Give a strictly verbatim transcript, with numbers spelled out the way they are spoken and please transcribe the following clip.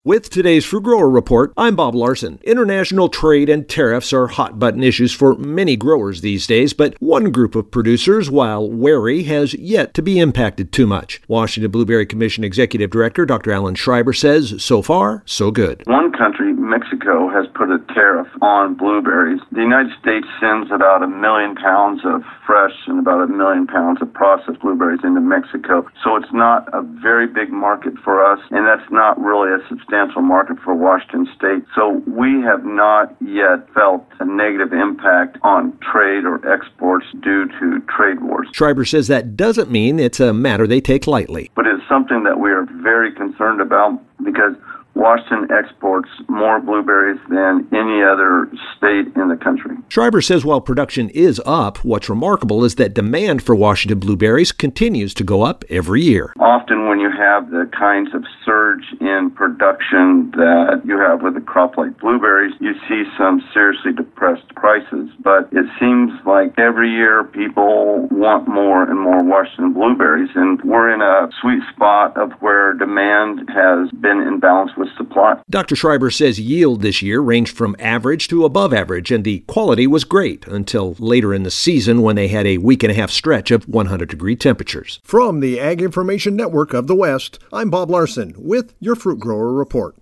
With today's Fruit Grower Report, I'm Bob Larson. International trade and tariffs are hot-button issues for many growers these days, but one group of producers, while wary, has yet to be impacted too much. Washington Blueberry Commission Executive Director Doctor Alan Schreiber says, so far, so good. One country, Mexico, has put a tariff on blueberries. The United States sends about a million pounds of fresh and about a million pounds of processed blueberries into Mexico. So it's not a very big market for us, and that's not really a substantial market for Washington State. So we have not yet felt a negative impact on trade or exports due to trade wars. Schreiber says that doesn't mean it's a matter they take lightly. But it's something that we are very concerned about because Washington exports more blueberries than any other state in the country. Schreiber says while production is up, what's remarkable is that demand for Washington blueberries continues to go up every year. Often when you have the kinds of surge in production that you have with a crop like blueberries, you see some seriously depressed prices. But it seems like every year people want more and more Washington blueberries, and we're in a sweet spot of where demand has been in balance with supply. Doctor Schreiber says yield this year ranged from average to above average, and the quality was great until later in the season when they had a week and a half stretch of one hundred degree temperatures. From the Ag Information Network of the West, I'm Bob Larson with your Fruit Grower Report.